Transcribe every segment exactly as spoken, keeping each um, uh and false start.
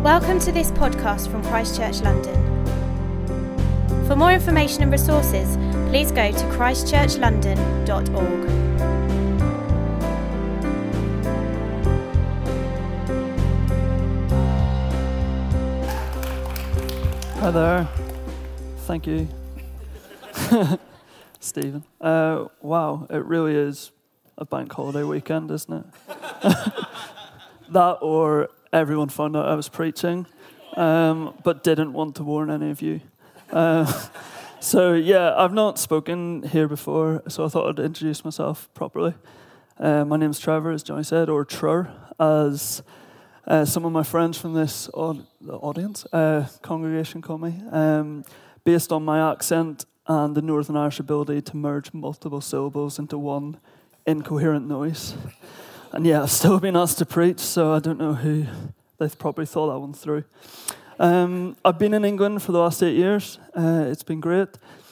Welcome to this podcast from Christ Church London. For more information and resources, please go to christ church london dot org. Hi there. Thank you, Stephen. Uh, wow, it really is a bank holiday weekend, isn't it? That or everyone found out I was preaching, um, but didn't want to warn any of you. Uh, so yeah, I've not spoken here before, so I thought I'd introduce myself properly. Uh, my name's Trevor, as Johnny said, or Trur, as uh, some of my friends from this aud- audience, uh, congregation call me, um, based on my accent and the Northern Irish ability to merge multiple syllables into one incoherent noise. And yeah, I've still been asked to preach, so I don't know who they've probably thought that one through. Um, I've been in England for the last eight years. Uh, it's been great.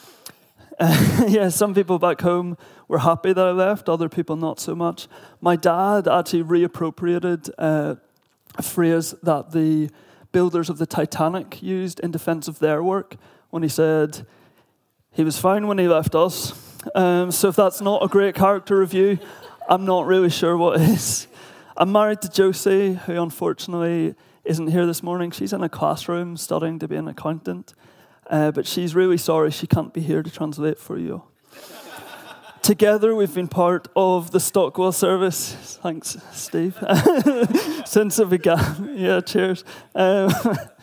Uh, yeah, some people back home were happy that I left, other people not so much. My dad actually reappropriated uh, a phrase that the builders of the Titanic used in defense of their work when he said, he was fine when he left us. Um, so if that's not a great character review, I'm not really sure what is. I'm married to Josie, who unfortunately isn't here this morning. She's in a classroom studying to be an accountant, uh, but she's really sorry she can't be here to translate for you. Together, we've been part of the Stockwell service. Thanks, Steve. Since it began. Yeah, cheers. Um,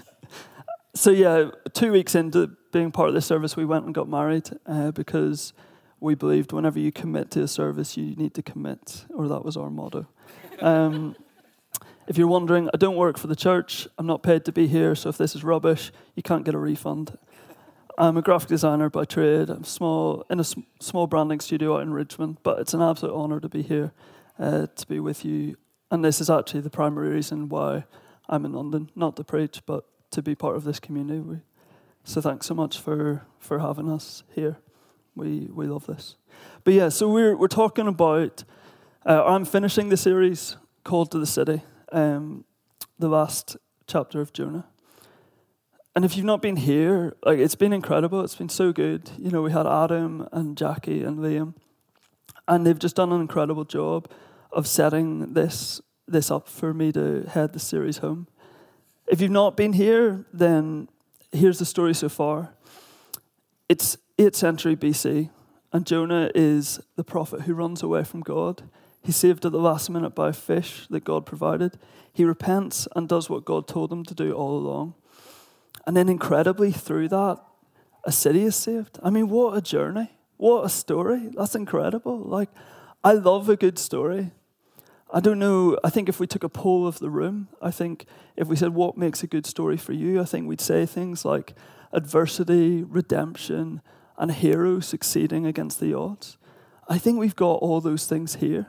so yeah, two weeks into being part of this service, we went and got married uh, because we believed whenever you commit to a service, you need to commit, or that was our motto. Um, if you're wondering, I don't work for the church. I'm not paid to be here, so if this is rubbish, you can't get a refund. I'm a graphic designer by trade. I'm small in a sm- small branding studio out in Richmond, but it's an absolute honour to be here, uh, to be with you. And this is actually the primary reason why I'm in London, not to preach, but to be part of this community. So thanks so much for, for having us here. We we love this. But yeah, so we're we're talking about, uh, I'm finishing the series Called to the City, um, the last chapter of Jonah. And if you've not been here, like it's been incredible. It's been so good. You know, we had Adam and Jackie and Liam, and they've just done an incredible job of setting this this up for me to head the series home. If you've not been here, then here's the story so far. It's eighth century B C, and Jonah is the prophet who runs away from God. He's saved at the last minute by a fish that God provided. He repents and does what God told him to do all along. And then incredibly through that, a city is saved. I mean, what a journey. What a story. That's incredible. Like, I love a good story. I don't know, I think if we took a poll of the room, I think if we said what makes a good story for you, I think we'd say things like adversity, redemption, and a hero succeeding against the odds. I think we've got all those things here.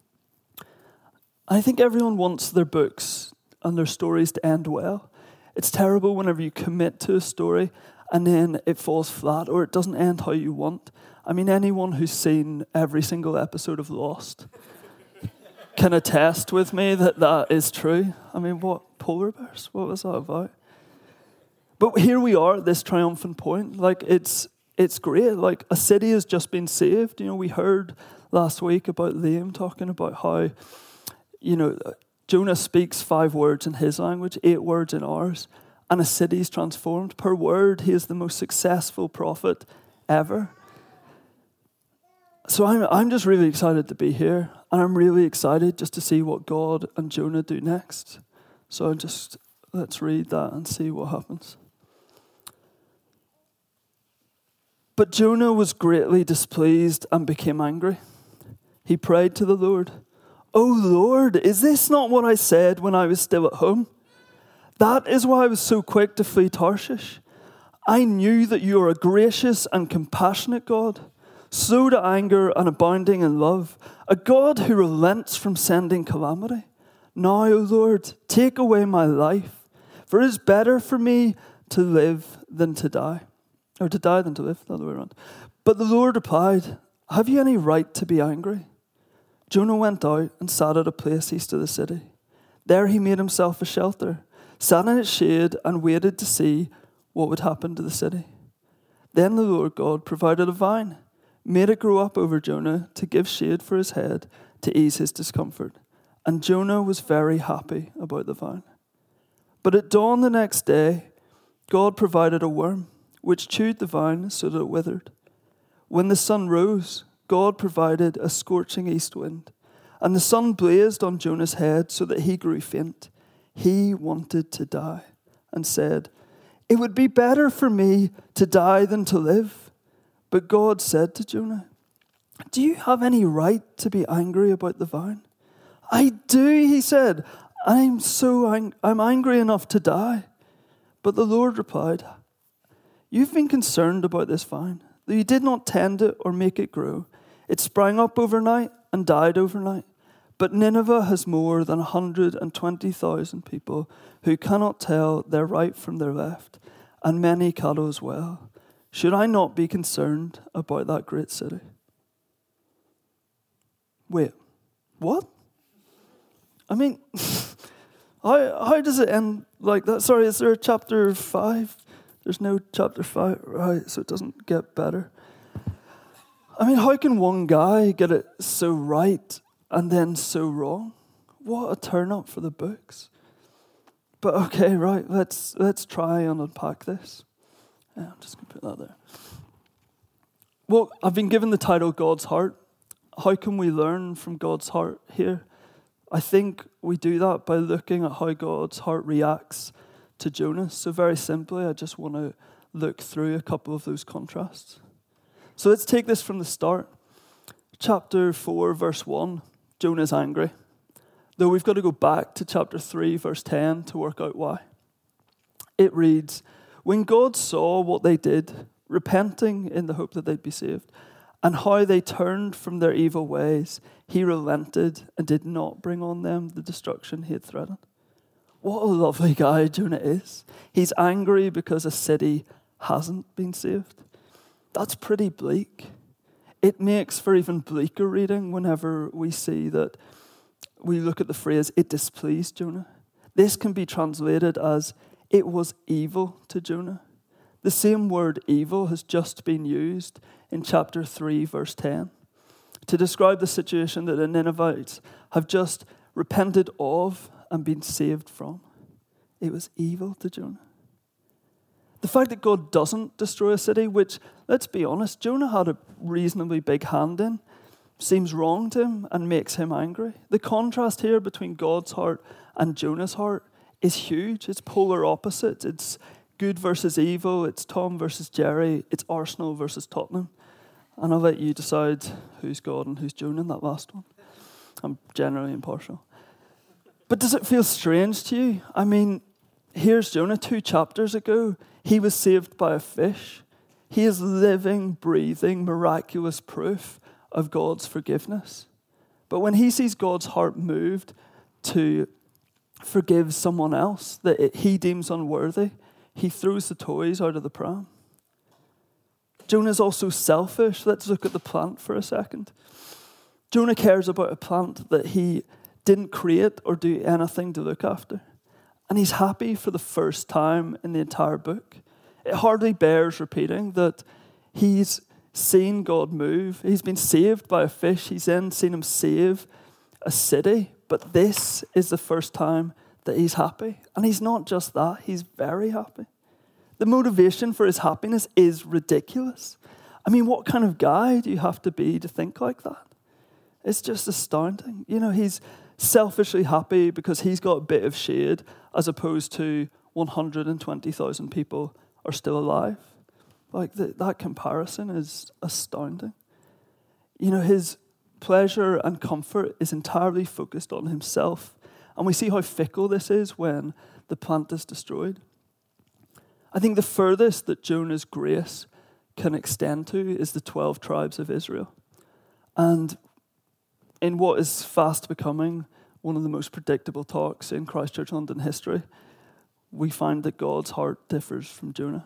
I think everyone wants their books and their stories to end well. It's terrible whenever you commit to a story and then it falls flat or it doesn't end how you want. I mean, anyone who's seen every single episode of Lost can attest with me that that is true. I mean, what, polar bears? What was that about? But here we are at this triumphant point. Like, it's it's great. Like, a city has just been saved. You know, we heard last week about Liam talking about how, you know, Jonah speaks five words in his language, eight words in ours, and a city's transformed. Per word, he is the most successful prophet ever. So I'm I'm just really excited to be here, and I'm really excited just to see what God and Jonah do next. So just let's read that and see what happens. But Jonah was greatly displeased and became angry. He prayed to the Lord, "O Lord, is this not what I said when I was still at home? That is why I was so quick to flee Tarshish. I knew that you are a gracious and compassionate God, slow to anger and abounding in love, a God who relents from sending calamity. Now, O Lord, take away my life, for it is better for me to live than to die." Or to die than to live, the other way around. But the Lord replied, "Have you any right to be angry?" Jonah went out and sat at a place east of the city. There he made himself a shelter, sat in its shade and waited to see what would happen to the city. Then the Lord God provided a vine, made it grow up over Jonah to give shade for his head to ease his discomfort. And Jonah was very happy about the vine. But at dawn the next day, God provided a worm, which chewed the vine so that it withered. When the sun rose, God provided a scorching east wind, and the sun blazed on Jonah's head so that he grew faint. He wanted to die and said, "It would be better for me to die than to live." But God said to Jonah, "Do you have any right to be angry about the vine?" "I do," he said. I'm so ang- I'm angry enough to die." But the Lord replied, "You've been concerned about this vine, though you did not tend it or make it grow. It sprang up overnight and died overnight. But Nineveh has more than one hundred twenty thousand people who cannot tell their right from their left, and many cattle as well. Should I not be concerned about that great city?" Wait, what? I mean, how, how does it end like that? Sorry, is there a chapter five? There's no chapter five, right, so it doesn't get better. I mean, how can one guy get it so right and then so wrong? What a turn up for the books. But okay, right, let's let's try and unpack this. Yeah, I'm just going to put that there. Well, I've been given the title God's Heart. How can we learn from God's heart here? I think we do that by looking at how God's heart reacts to Jonah. So very simply, I just want to look through a couple of those contrasts. So let's take this from the start. Chapter four, verse one, Jonah's angry. Though we've got to go back to chapter three, verse ten to work out why. It reads, "When God saw what they did, repenting in the hope that they'd be saved, and how they turned from their evil ways, he relented and did not bring on them the destruction he had threatened." What a lovely guy Jonah is. He's angry because a city hasn't been saved. That's pretty bleak. It makes for even bleaker reading whenever we see that we look at the phrase, "it displeased Jonah." This can be translated as, "it was evil to Jonah." The same word evil has just been used in chapter three, verse ten, to describe the situation that the Ninevites have just repented of and been saved from. It was evil to Jonah. The fact that God doesn't destroy a city, which, let's be honest, Jonah had a reasonably big hand in, seems wrong to him and makes him angry. The contrast here between God's heart and Jonah's heart is huge. It's polar opposites. It's good versus evil. It's Tom versus Jerry. It's Arsenal versus Tottenham. And I'll let you decide who's God and who's Jonah in that last one. I'm generally impartial. But does it feel strange to you? I mean, here's Jonah two chapters ago. He was saved by a fish. He is living, breathing, miraculous proof of God's forgiveness. But when he sees God's heart moved to forgive someone else that it, he deems unworthy, he throws the toys out of the pram. Jonah's also selfish. Let's look at the plant for a second. Jonah cares about a plant that he didn't create or do anything to look after. And he's happy for the first time in the entire book. It hardly bears repeating that he's seen God move. He's been saved by a fish. He's then seen him save a city. But this is the first time that he's happy. And he's not just that, he's very happy. The motivation for his happiness is ridiculous. I mean, what kind of guy do you have to be to think like that? It's just astounding. You know, he's selfishly happy because he's got a bit of shade as opposed to one hundred twenty thousand people are still alive. Like, the, that comparison is astounding. You know, his pleasure and comfort is entirely focused on himself. And we see how fickle this is when the plant is destroyed. I think the furthest that Jonah's grace can extend to is the twelve tribes of Israel. And in what is fast becoming one of the most predictable talks in Christchurch London history, we find that God's heart differs from Jonah.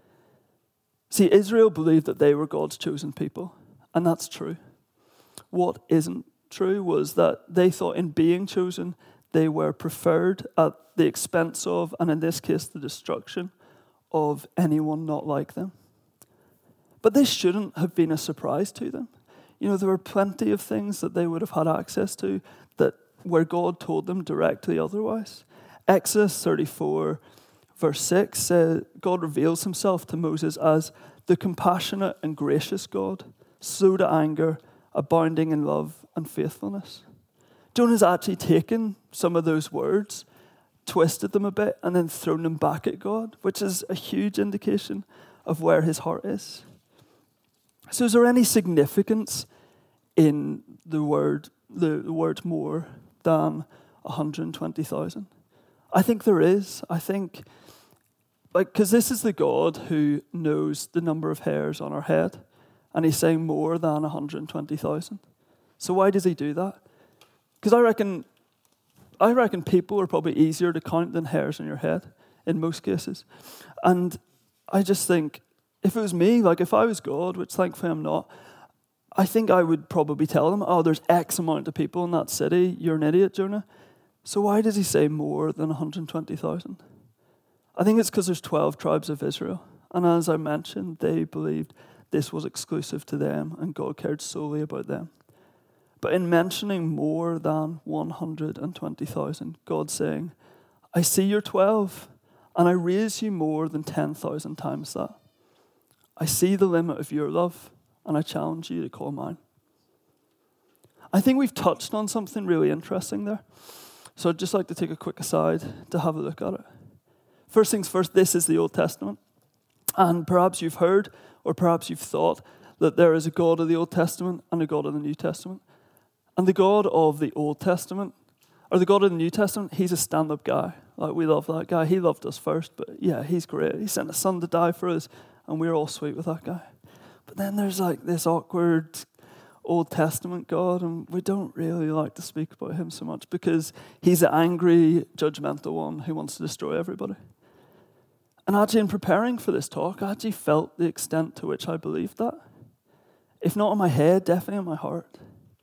See, Israel believed that they were God's chosen people, and that's true. What isn't true was that they thought in being chosen, they were preferred at the expense of, and in this case, the destruction of anyone not like them. But this shouldn't have been a surprise to them. You know, there were plenty of things that they would have had access to that where God told them directly otherwise. Exodus thirty-four, verse six says, God reveals himself to Moses as the compassionate and gracious God, slow to anger, abounding in love and faithfulness. Jonah's actually taken some of those words, twisted them a bit, and then thrown them back at God, which is a huge indication of where his heart is. So is there any significance in the word, the, the word more than one hundred twenty thousand? I think there is. I think, like, because this is the God who knows the number of hairs on our head, and he's saying more than one hundred twenty thousand. So why does he do that? Because I reckon, I reckon people are probably easier to count than hairs on your head in most cases. And I just think, if it was me, like if I was God, which thankfully I'm not, I think I would probably tell them, oh, there's X amount of people in that city. You're an idiot, Jonah. So why does he say more than one hundred twenty thousand? I think it's because there's twelve tribes of Israel. And as I mentioned, they believed this was exclusive to them and God cared solely about them. But in mentioning more than one hundred twenty thousand, God's saying, I see you're twelve, and I raise you more than ten thousand times that. I see the limit of your love, and I challenge you to call mine. I think we've touched on something really interesting there. So I'd just like to take a quick aside to have a look at it. First things first, this is the Old Testament. And perhaps you've heard, or perhaps you've thought, that there is a God of the Old Testament and a God of the New Testament. And the God of the Old Testament, or the God of the New Testament, he's a stand-up guy. Like, we love that guy. He loved us first, but yeah, he's great. He sent his son to die for us, and we're all sweet with that guy. But then there's like this awkward Old Testament God, and we don't really like to speak about him so much because he's an angry, judgmental one who wants to destroy everybody. And actually, in preparing for this talk, I actually felt the extent to which I believed that. If not in my head, definitely in my heart.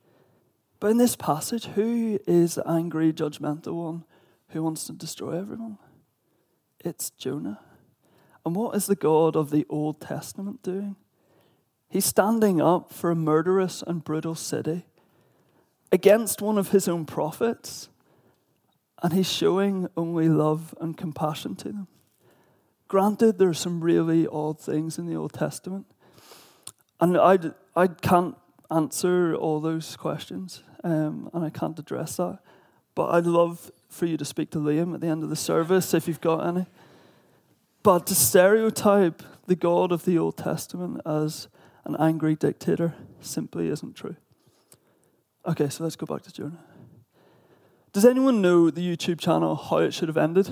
But in this passage, who is the angry, judgmental one who wants to destroy everyone? It's Jonah. And what is the God of the Old Testament doing? He's standing up for a murderous and brutal city against one of his own prophets, and he's showing only love and compassion to them. Granted, there are some really odd things in the Old Testament, and I I can't answer all those questions, um, and I can't address that, but I'd love for you to speak to Liam at the end of the service if you've got any. But to stereotype the God of the Old Testament as an angry dictator simply isn't true. Okay, so let's go back to Jonah. Does anyone know the YouTube channel How It Should Have Ended?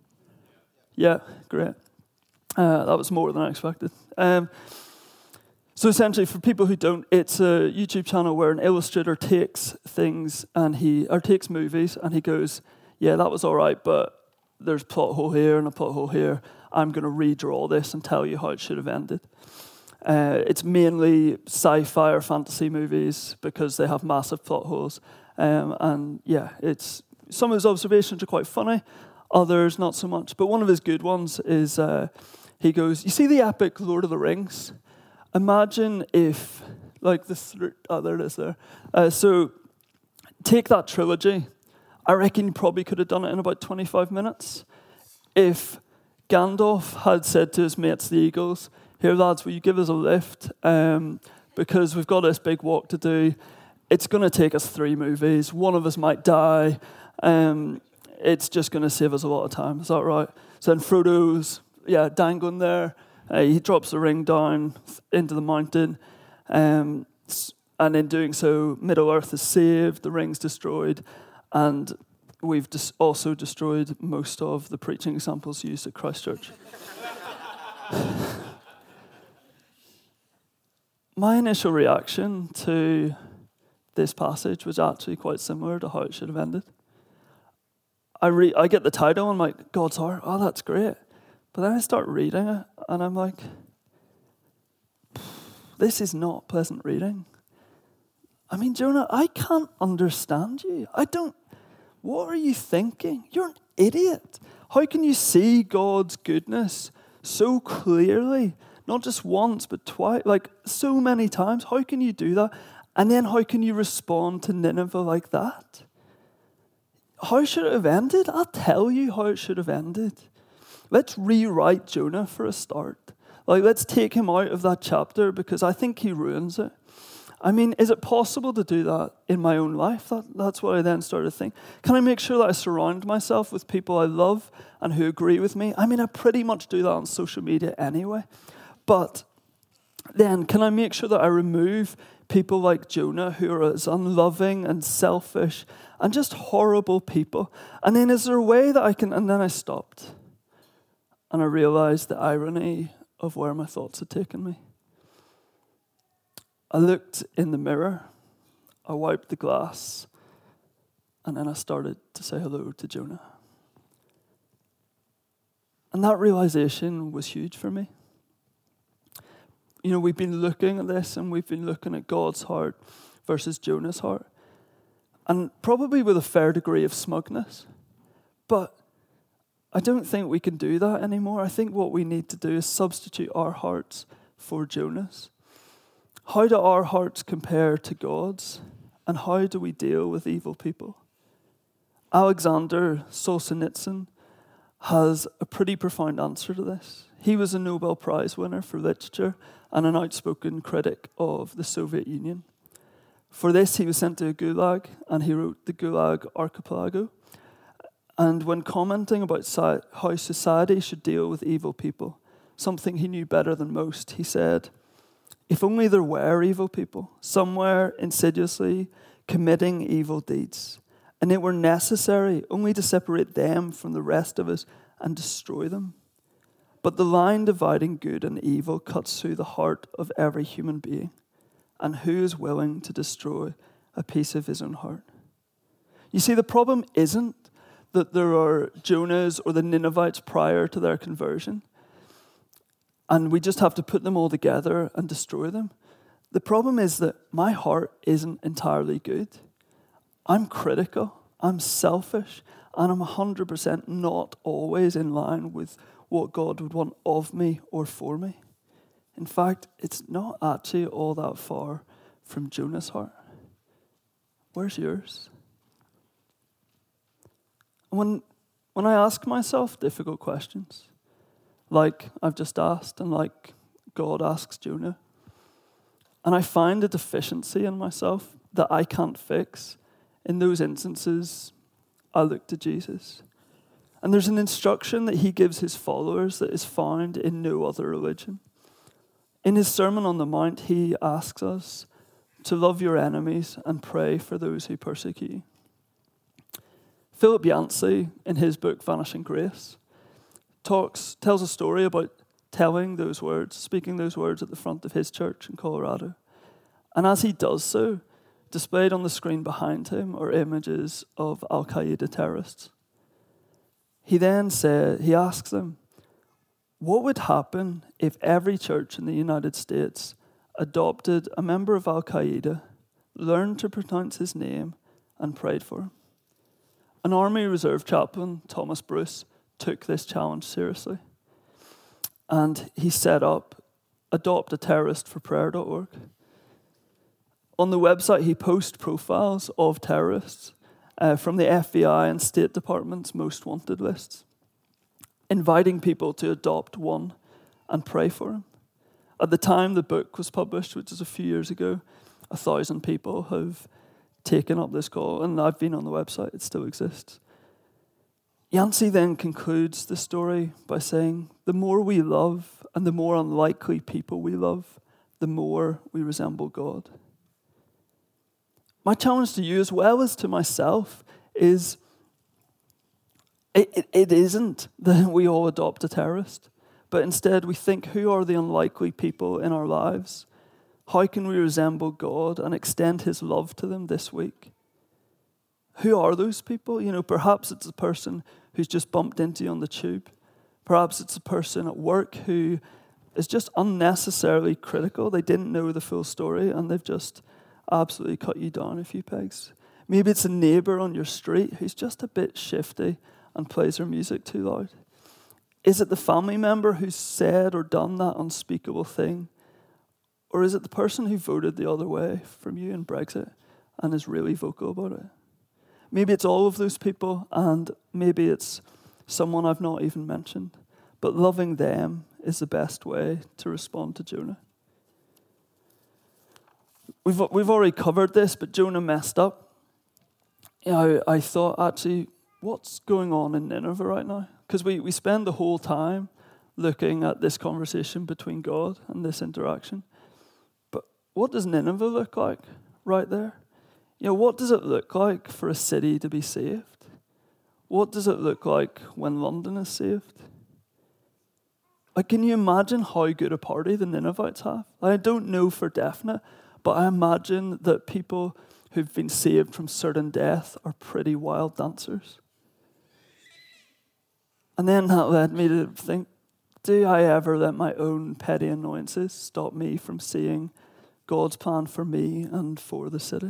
Yeah, great. Uh, that was more than I expected. Um, so essentially, for people who don't, it's a YouTube channel where an illustrator takes things and he, or takes movies and he goes, yeah, that was all right, but there's a plot hole here and a plot hole here. I'm going to redraw this and tell you how it should have ended. Uh, it's mainly sci-fi or fantasy movies because they have massive plot holes. Um, and yeah, it's some of his observations are quite funny, others not so much. But one of his good ones is uh, he goes, you see the epic Lord of the Rings? Imagine if, like the, th- oh, there it is there. Uh, so take that trilogy. I reckon you probably could have done it in about twenty-five minutes. If Gandalf had said to his mates, the Eagles, here lads, will you give us a lift? Um, because we've got this big walk to do. It's going to take us three movies. One of us might die. Um, it's just going to save us a lot of time. Is that right? So then Frodo's, yeah, dangling there. Uh, he drops the ring down into the mountain. Um, and in doing so, Middle-earth is saved, the ring's destroyed, and we've dis- also destroyed most of the preaching examples used at Christchurch. My initial reaction to this passage was actually quite similar to how it should have ended. I re- I get the title and I'm like, God's heart, oh, that's great. But then I start reading it and I'm like, this is not pleasant reading. I mean, Jonah, I can't understand you. I don't, what are you thinking? You're an idiot. How can you see God's goodness so clearly? Not just once, but twice, like so many times. How can you do that? And then how can you respond to Nineveh like that? How should it have ended? I'll tell you how it should have ended. Let's rewrite Jonah for a start. Like, let's take him out of that chapter because I think he ruins it. I mean, is it possible to do that in my own life? That, that's what I then started to think. Can I make sure that I surround myself with people I love and who agree with me? I mean, I pretty much do that on social media anyway. But then, can I make sure that I remove people like Jonah who are as unloving and selfish and just horrible people? And then is there a way that I can... And then I stopped. And I realized the irony of where my thoughts had taken me. I looked in the mirror, I wiped the glass, and then I started to say hello to Jonah. And that realization was huge for me. You know, we've been looking at this, and we've been looking at God's heart versus Jonah's heart, and probably with a fair degree of smugness. But I don't think we can do that anymore. I think what we need to do is substitute our hearts for Jonah's. How do our hearts compare to God's? And how do we deal with evil people? Alexander Solzhenitsyn has a pretty profound answer to this. He was a Nobel Prize winner for literature and an outspoken critic of the Soviet Union. For this, he was sent to a gulag, and he wrote The Gulag Archipelago. And when commenting about how society should deal with evil people, something he knew better than most, he said, "If only there were evil people, somewhere insidiously committing evil deeds, and it were necessary only to separate them from the rest of us and destroy them. But the line dividing good and evil cuts through the heart of every human being, and who is willing to destroy a piece of his own heart?" You see, the problem isn't that there are Jonahs or the Ninevites prior to their conversion, and we just have to put them all together and destroy them. The problem is that my heart isn't entirely good. I'm critical, I'm selfish, and I'm one hundred percent not always in line with what God would want of me or for me. In fact, it's not actually all that far from Jonah's heart. Where's yours? When, when I ask myself difficult questions, like I've just asked, and like God asks Jonah, and I find a deficiency in myself that I can't fix, in those instances, I look to Jesus. And there's an instruction that he gives his followers that is found in no other religion. In his Sermon on the Mount, he asks us to love your enemies and pray for those who persecute you. Philip Yancey, in his book Vanishing Grace, talks tells a story about telling those words, speaking those words at the front of his church in Colorado. And as he does so, displayed on the screen behind him are images of Al-Qaeda terrorists. He then said, he asks them, what would happen if every church in the United States adopted a member of Al-Qaeda, learned to pronounce his name, and prayed for him? An Army Reserve chaplain, Thomas Bruce, took this challenge seriously. And he set up adopt a terrorist for prayer dot org. On the website, he posts profiles of terrorists uh, from the F B I and State Department's most wanted lists, inviting people to adopt one and pray for him. At the time the book was published, which is a few years ago, a thousand people have taken up this call, and I've been on the website, it still exists. Yancey then concludes the story by saying, the more we love and the more unlikely people we love, the more we resemble God. My challenge to you, as well as to myself, is it, it, it isn't that we all adopt a terrorist, but instead we think, who are the unlikely people in our lives? How can we resemble God and extend his love to them this week? Who are those people? You know, perhaps it's a person who's just bumped into you on the tube. Perhaps it's a person at work who is just unnecessarily critical. They didn't know the full story and they've just absolutely cut you down a few pegs. Maybe it's a neighbour on your street who's just a bit shifty and plays their music too loud. Is it the family member who's said or done that unspeakable thing? Or is it the person who voted the other way from you in Brexit and is really vocal about it? Maybe it's all of those people, and maybe it's someone I've not even mentioned. But loving them is the best way to respond to Jonah. We've we've already covered this, but Jonah messed up. You know, I thought, actually, what's going on in Nineveh right now? Because we, we spend the whole time looking at this conversation between God and this interaction. But what does Nineveh look like right there? You know, what does it look like for a city to be saved? What does it look like when London is saved? Like, can you imagine how good a party the Ninevites have? I don't know for definite, but I imagine that people who've been saved from certain death are pretty wild dancers. And then that led me to think, do I ever let my own petty annoyances stop me from seeing God's plan for me and for the city?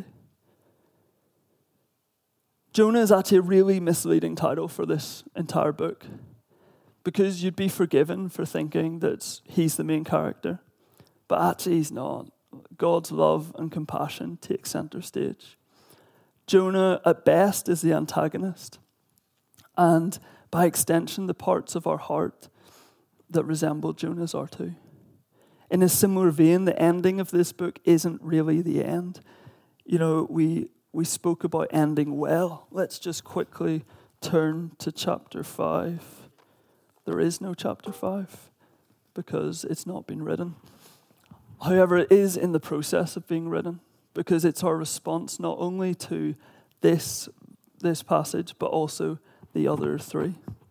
Jonah is actually a really misleading title for this entire book, because you'd be forgiven for thinking that he's the main character, but actually he's not. God's love and compassion take center stage. Jonah, at best, is the antagonist, and by extension, the parts of our heart that resemble Jonah's are too. In a similar vein, the ending of this book isn't really the end. You know, we we spoke about ending well. Let's just quickly turn to chapter five. There is no chapter five because it's not been written. However, it is in the process of being written, because it's our response not only to this, this passage, but also the other three.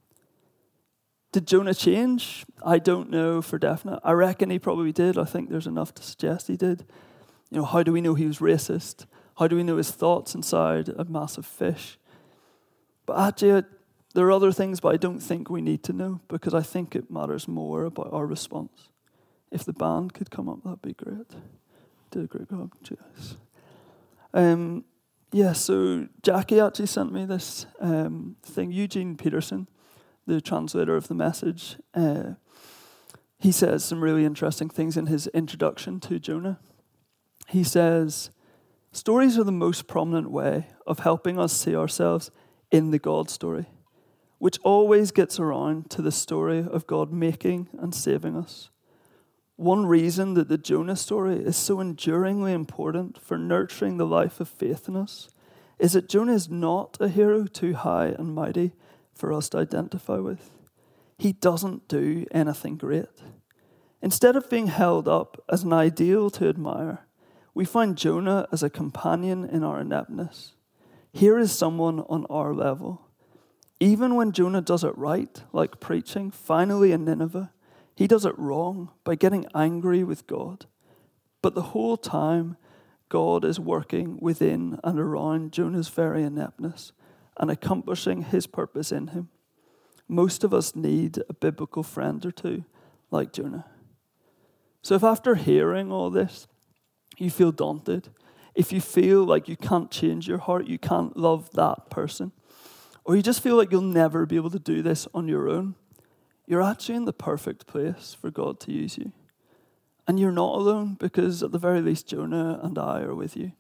Did Jonah change? I don't know for definite. I reckon he probably did. I think there's enough to suggest he did. You know, how do we know he was racist? How do we know his thoughts inside a massive fish? But actually, there are other things, but I don't think we need to know, because I think it matters more about our response. If the band could come up, that'd be great. Did a great job, guys. Um, yeah, so Jackie actually sent me this um, thing. Eugene Peterson, the translator of the Message, uh, he says some really interesting things in his introduction to Jonah. He says, stories are the most prominent way of helping us see ourselves in the God story, which always gets around to the story of God making and saving us. One reason that the Jonah story is so enduringly important for nurturing the life of faith in us is that Jonah is not a hero too high and mighty for us to identify with. He doesn't do anything great. Instead of being held up as an ideal to admire, we find Jonah as a companion in our ineptness. Here is someone on our level. Even when Jonah does it right, like preaching, finally in Nineveh, he does it wrong by getting angry with God. But the whole time, God is working within and around Jonah's very ineptness and accomplishing his purpose in him. Most of us need a biblical friend or two like Jonah. So if after hearing all this, you feel daunted, if you feel like you can't change your heart, you can't love that person, or you just feel like you'll never be able to do this on your own, you're actually in the perfect place for God to use you. And you're not alone, because at the very least, Jonah and I are with you.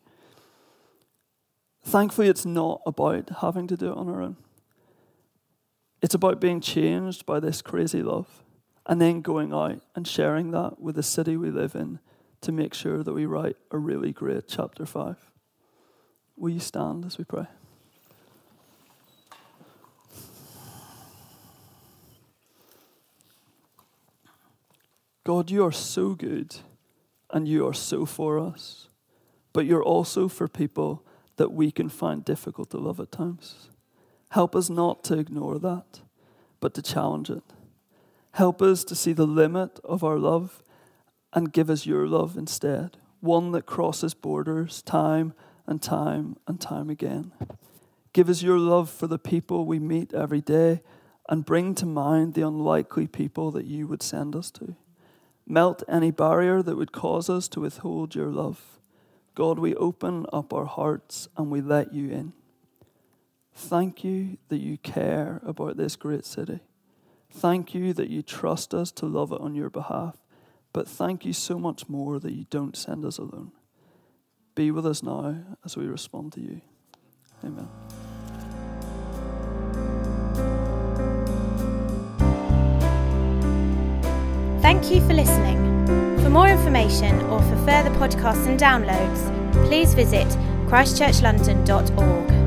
Thankfully, it's not about having to do it on our own. It's about being changed by this crazy love and then going out and sharing that with the city we live in to make sure that we write a really great chapter five. Will you stand as we pray? God, you are so good and you are so for us, but you're also for people that we can find difficult to love at times. Help us not to ignore that, but to challenge it. Help us to see the limit of our love and give us your love instead, one that crosses borders time and time and time again. Give us your love for the people we meet every day and bring to mind the unlikely people that you would send us to. Melt any barrier that would cause us to withhold your love. God, we open up our hearts and we let you in. Thank you that you care about this great city. Thank you that you trust us to love it on your behalf. But thank you so much more that you don't send us alone. Be with us now as we respond to you. Amen. Thank you for listening. For more information or for further podcasts and downloads, please visit christchurch london dot org.